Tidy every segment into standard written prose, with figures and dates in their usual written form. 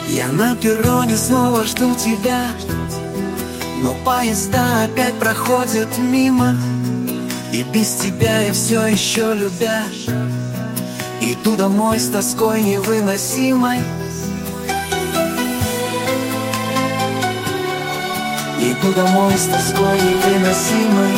Я на перроне снова жду тебя, но поезда опять проходят мимо, и без тебя я все еще любя иду домой с тоской невыносимой. Иду домой с тоской невыносимой.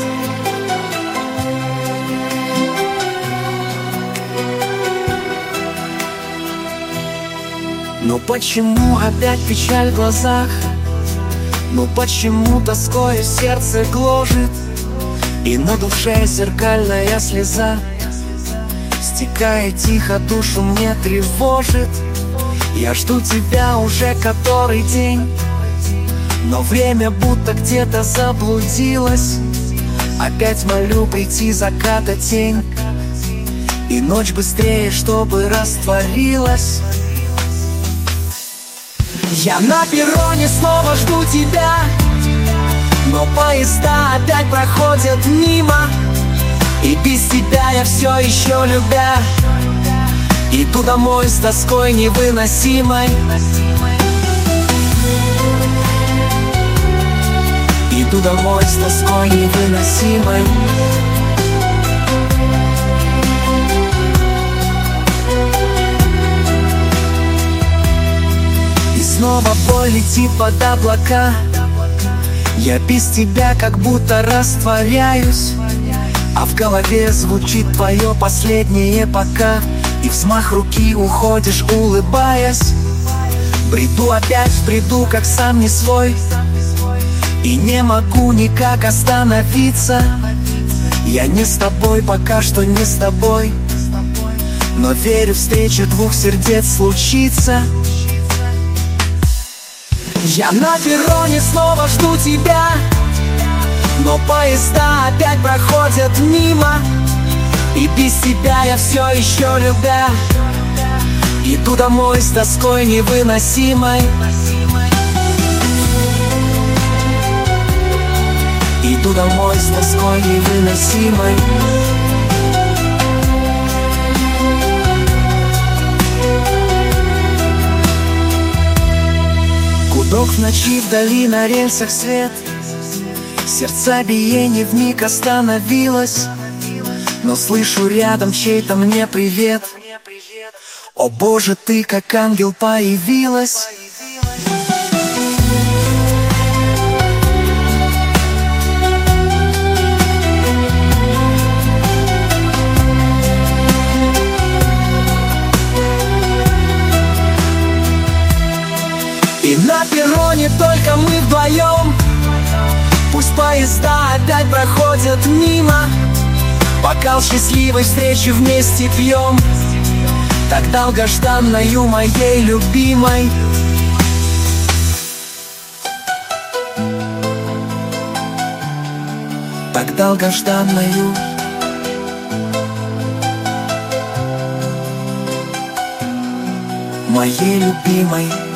Но почему опять печаль в глазах? Ну почему тоскою сердце гложет? И на душе зеркальная слеза, стекая тихо, душу мне тревожит. Я жду тебя уже который день, но время будто где-то заблудилось. Опять молю прийти заката тень, и ночь быстрее, чтобы растворилась. Я на перроне снова жду тебя, но поезда опять проходят мимо, и без тебя я все еще любя иду домой с тоской невыносимой. Иду домой с тоской невыносимой. И снова боль летит под облака. Я без тебя как будто растворяюсь, а в голове звучит твое последнее пока. И взмах руки уходишь, улыбаясь. Бреду опять в бреду, как сам не свой, и не могу никак остановиться. Я не с тобой, пока что не с тобой, но верю, встреча двух сердец случится. Я на перроне снова жду тебя, но поезда опять проходят мимо, и без тебя я все еще любя иду домой с тоской невыносимой. Иду домой с тоской невыносимой. Гудок в ночи, вдали на рельсах свет, сердца биение вмиг остановилось, но слышу рядом чей-то мне привет. О Боже, ты как ангел появилась. И на перроне только мы вдвоем, пусть поезда опять проходят мимо, бокал счастливой встречи вместе пьем, так долгожданною моей любимой. Так долгожданною моей любимой.